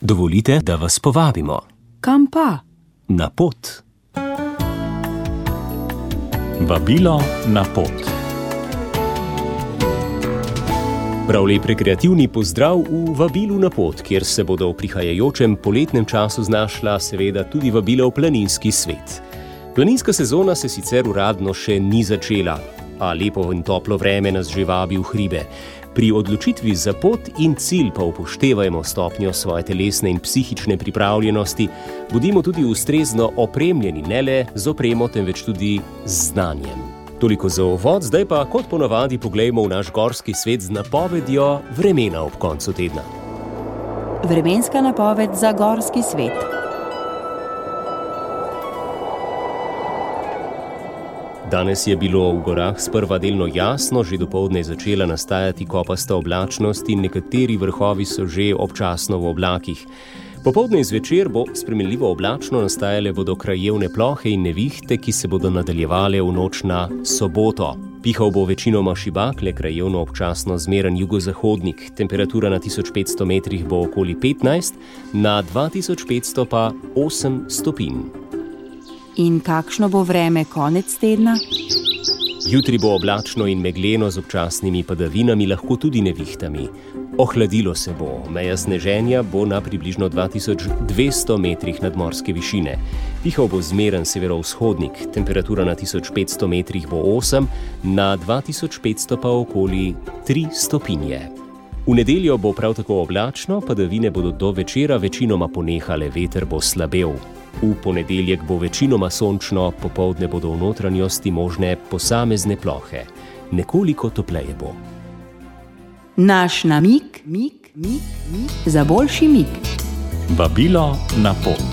Dovolite, da vas povabimo. Kam pa? Na pot. Vabilo na pot. Prav lep rekreativni pozdrav v Vabilu na pot, kjer se bodo v prihajajočem poletnem času znašla seveda tudi vabila v planinski svet. Planinska sezona se sicer uradno še ni začela, a lepo in toplo vreme nas že vabi v hribe. Pri odločitvi za pot in cilj pa upoštevajmo stopnjo svoje telesne in psihične pripravljenosti, bodimo tudi ustrezno opremljeni, ne le z opremo, temveč tudi z znanjem. Toliko za uvod, zdaj pa kot ponavadi poglejmo v naš gorski svet z napovedjo vremena ob koncu tedna. Vremenska napoved za gorski svet. Danes je bilo v gorah sprva delno jasno, že dopoldne je začela nastajati kopasta oblačnost in nekateri vrhovi so že občasno v oblakih. Popoldne in zvečer bo spremenljivo oblačno, nastajale bodo krajevne plohe in nevihte, ki se bodo nadaljevale v noč na soboto. Pihal bo večinoma šibak, le krajevno občasno zmeren jugozahodnik. Temperatura na 1500 metrih bo okoli 15, na 2500 pa 8 stopinj. In kakšno bo vreme konec tedna? Jutri bo oblačno in megleno z občasnimi padavinami, lahko tudi nevihtami. Ohladilo se bo, meja sneženja bo na približno 2200 metrih nadmorske višine. Pihal bo zmeren severovzhodnik, temperatura na 1500 metrih bo 8, na 2500 pa okoli 3 stopinje. V nedeljo bo prav tako oblačno, padavine bodo do večera večinoma ponehale, veter bo slabel. V ponedeljek bo večinoma sončno, popoldne bodo v notranjosti možne posamezne plohe. Nekoliko topleje bo. Naš namig za boljši mig. Vabilo na pot.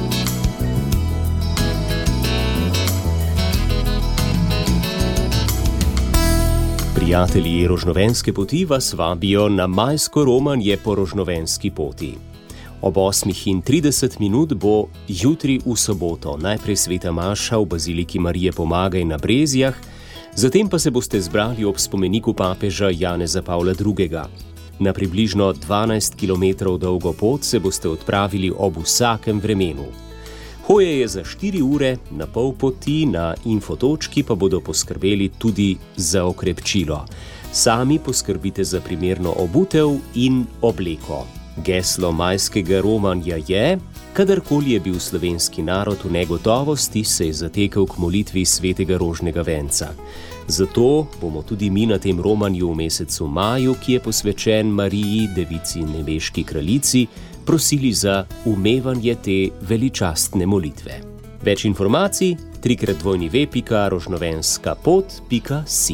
Prijatelji Rožnovenske poti vas vabijo na majsko romanje po Rožnovenski poti. Ob 8:30 bo jutri v soboto najprej sveta maša v baziliki Marije Pomagaj na Brezjah, zatem pa se boste zbrali ob spomeniku papeža Janeza Pavla II. Na približno 12 km dolgo pot se boste odpravili ob vsakem vremenu. Hoje je za 4 ure, na pol poti na infotočki pa bodo poskrbeli tudi za okrepčilo. Sami poskrbite za primerno obutev in obleko. Geslo majskega romanja je: kadarkoli je bil slovenski narod v negotovosti, se je zatekel k molitvi svetega rožnega venca. Zato bomo tudi mi na tem romanju v mesecu maju, ki je posvečen Mariji, devici in nebeški kraljici, prosili za umevanje te veličastne molitve. Več informacij www.rožnovenskapot.si.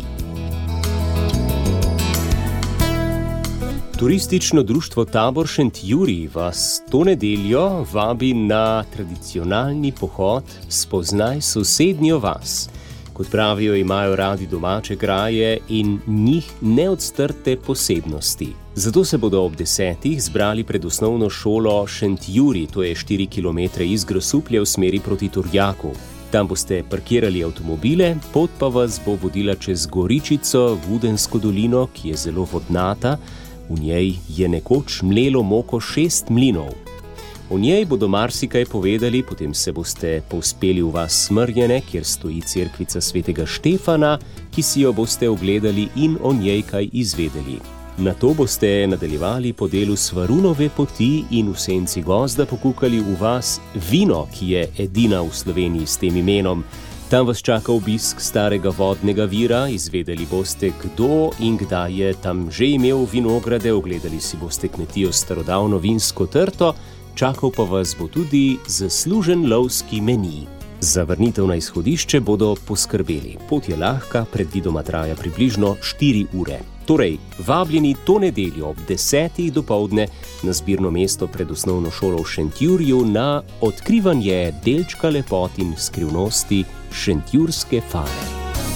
Turistično društvo Tabor Šentjurij vas to nedeljo vabi na tradicionalni pohod Spoznaj sosednjo vas. Kot pravijo, imajo radi domače kraje in njih neodstrte posebnosti. Zato se bodo ob 10. zbrali pred osnovno šolo Šentjurij, to je 4 km iz Grosuplja v smeri proti Turjaku. Tam boste parkirali avtomobile, pot pa vas bo vodila čez Goričico, Vudensko dolino, ki je zelo vodnata. V njej je nekoč mlelo moko 6 mlinov. O njej bodo marsikaj povedali, potem se boste povzpeli v vas Smrjene, kjer stoji cerkvica svetega Štefana, ki si jo boste ogledali in o njej kaj izvedeli. Nato boste nadaljevali po delu Svarunove poti in v senci gozda pokukali v vas Vino, ki je edina v Sloveniji s tem imenom. Tam vas čaka obisk starega vodnega vira, izvedeli boste, kdo in kdaj je tam že imel vinograde, ogledali si boste kmetijo s starodavno vinsko trto, čakal pa vas bo tudi zaslužen lovski meni. Za vrnitev na izhodišče bodo poskrbeli. Pot je lahka, predvidoma traja približno 4 ure. Torej, vabljeni to nedeljo ob 10. dopoldne na zbirno mesto pred osnovno šolo v Šentjurju na odkrivanje delčka lepot in skrivnosti šentjurske fare.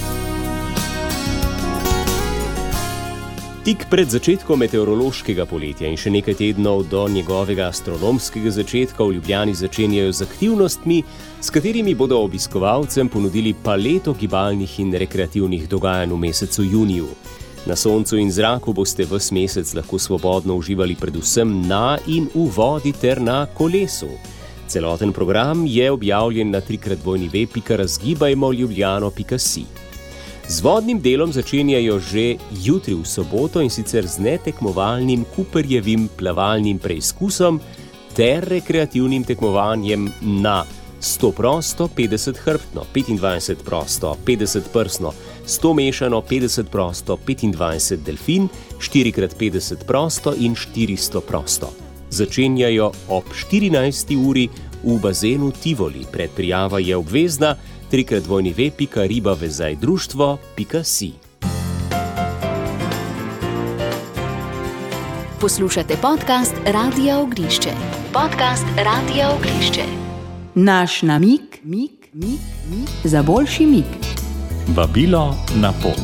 Tik pred začetkom meteorološkega poletja in še nekaj tednov do njegovega astronomskega začetka v Ljubljani začenjajo z aktivnostmi, s katerimi bodo obiskovalcem ponudili paleto gibalnih in rekreativnih dogajanj v mesecu juniju. Na soncu in zraku boste ves mesec lahko svobodno uživali predvsem na in v vodi ter na kolesu. Celoten program je objavljen na www.razgibajmoljubljano.si. Z vodnim delom začenjajo že jutri v soboto, in sicer z netekmovalnim Cooperjevim plavalnim preizkusom ter rekreativnim tekmovanjem na 100 prosto, 50 hrbtno, 25 prosto, 50 prsno, 100 mešano, 50 prosto, 25 delfin, 4x50 prosto in 400 prosto. Začenjajo ob 14. uri v bazenu Tivoli. Predprijava je obvezna. www.ribavezajdruštvo.si. Poslušate podcast Radia Ognišče. Naš namig za boljši mig. Vabilo na pot.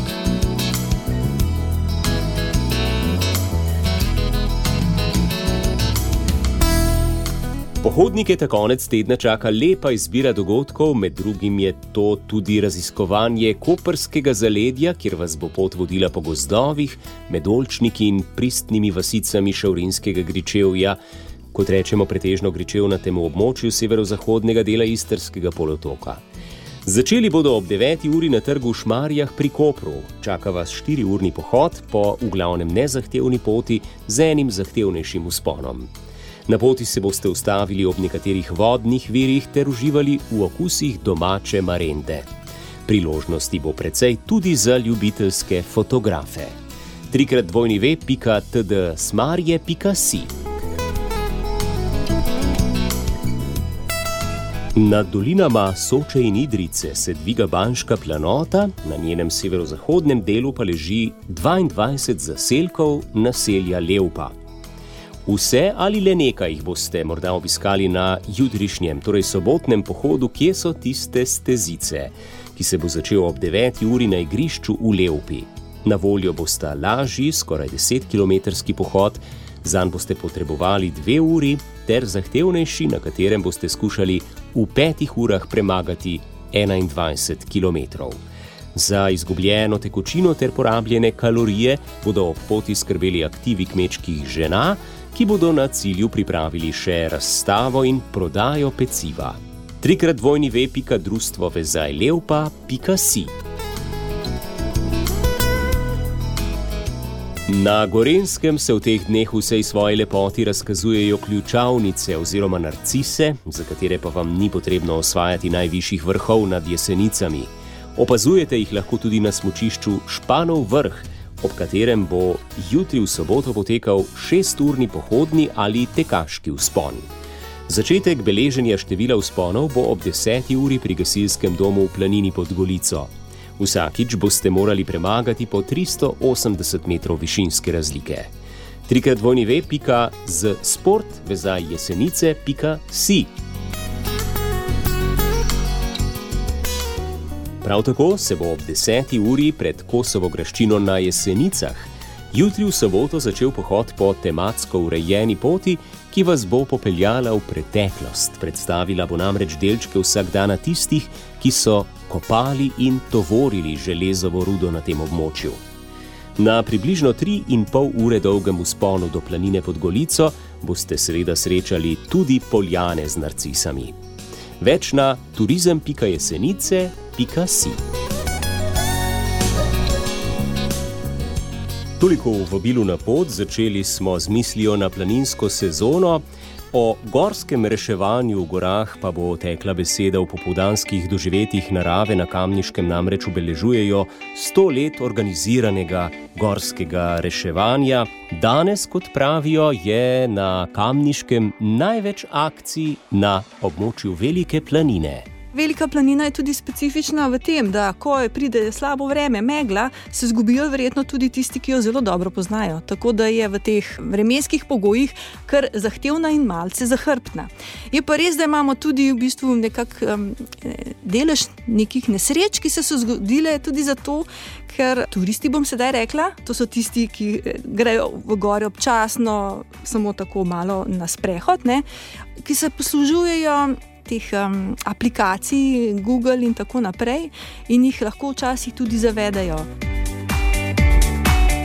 Pohodnike ta konec tedna čaka lepa izbira dogodkov, med drugim je to tudi raziskovanje koprskega zaledja, kjer vas bo pot vodila po gozdovih, med oljčniki in pristnimi vasicami Šavrinskega gričevja, kot rečemo pretežno gričevnatemu območju severozahodnega dela Istrskega polotoka. Začeli bodo ob 9. uri na trgu v Šmarjah pri Kopru. Čaka vas 4-urni pohod po v glavnem nezahtevni poti z enim zahtevnejšim vzponom. Na poti se boste ustavili ob nekaterih vodnih virih ter uživali v okusih domače marende. Priložnosti bo precej tudi za ljubiteljske fotografe. www.tdsmarje.si. Nad dolinama Soče in Idrijce se dviga Banška planota, na njenem severozahodnem delu pa leži 22 zaselkov naselja Levpa. Vse ali le nekaj jih boste morda obiskali na jutrišnjem, torej sobotnem pohodu Kje so tiste stezice, ki se bo začel ob 9. uri na igrišču v Levpi. Na voljo bosta lažji, skoraj 10-kilometrski pohod, zanj boste potrebovali 2 uri, ter zahtevnejši, na katerem boste skušali v 5 urah premagati 21 kilometrov. Za izgubljeno tekočino ter porabljene kalorije bodo ob poti skrbeli aktivi kmečkih žena, ki bodo na cilju pripravili še razstavo in prodajo peciva. www.društvovezajlevpa.si. Na Gorenjskem se v teh dneh vsej svoji lepoti razkazujejo ključavnice oziroma narcise, za katere pa vam ni potrebno osvajati najvišjih vrhov nad Jesenicami. Opazujete jih lahko tudi na smučišču Španov vrh, ob katerem bo jutri v soboto potekal 6-urni pohodni ali tekaški vzpon. Začetek beleženja števila vzponov bo ob 10. uri pri gasilskem domu v Planini pod Golico. Vsakič boste morali premagati po 380 metrov višinske razlike. www.sportvezajjesenice.si. Prav tako se bo ob 10. uri pred Kosovo graščino na Jesenicah jutri v soboto začel pohod po tematsko urejeni poti, ki vas bo popeljala v preteklost. Predstavila bo namreč delčke vsakdana tistih, ki so kopali in tovorili železovo rudo na tem območju. Na približno 3,5 ure dolgem vzponu do Planine pod Golico boste seveda srečali tudi poljane z narcisami. Več na turizem.jesenice.si. Toliko v vabilu na pot, začeli smo z mislijo na planinsko sezono. O gorskem reševanju v gorah pa bo tekla beseda v popoldanskih doživetjih narave. Na Kamniškem namreč obeležujejo 100 let organiziranega gorskega reševanja. Danes, kot pravijo, je na Kamniškem največ akcij na območju Velike planine. Velika planina je tudi specifična v tem, da ko pride slabo vreme, megla, se zgubijo verjetno tudi tisti, ki jo zelo dobro poznajo. Tako da je v teh vremenskih pogojih kar zahtevna in malce zahrbtna. Je pa res, da imamo tudi v bistvu delež nekih nesreč, ki se so zgodile tudi zato, ker turisti, bom sedaj rekla, to so tisti, ki grejo v gore občasno, samo tako malo na sprehod, ki se poslužujejo teh aplikacij Google in tako naprej in jih lahko včasih tudi zavedajo.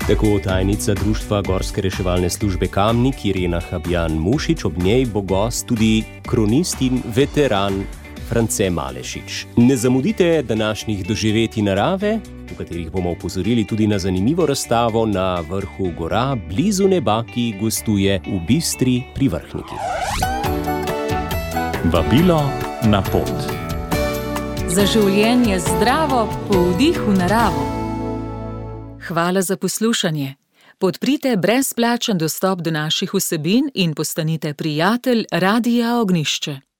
Tako tajnica Društva Gorske reševalne službe Kamnik Irena Habjan-Mušič, ob njej bo gost tudi kronist in veteran France Malešič. Ne zamudite današnjih doživetij narave, v katerih bomo opozorili tudi na zanimivo razstavo na vrhu gora blizu neba, ki gostuje v Bistri pri Vrhniki. Vabilo na pot. Za življenje zdravo po vdihu naravo. Hvala za poslušanje. Podprite brezplačen dostop do naših vsebin in postanite prijatelj Radia Ognjišče.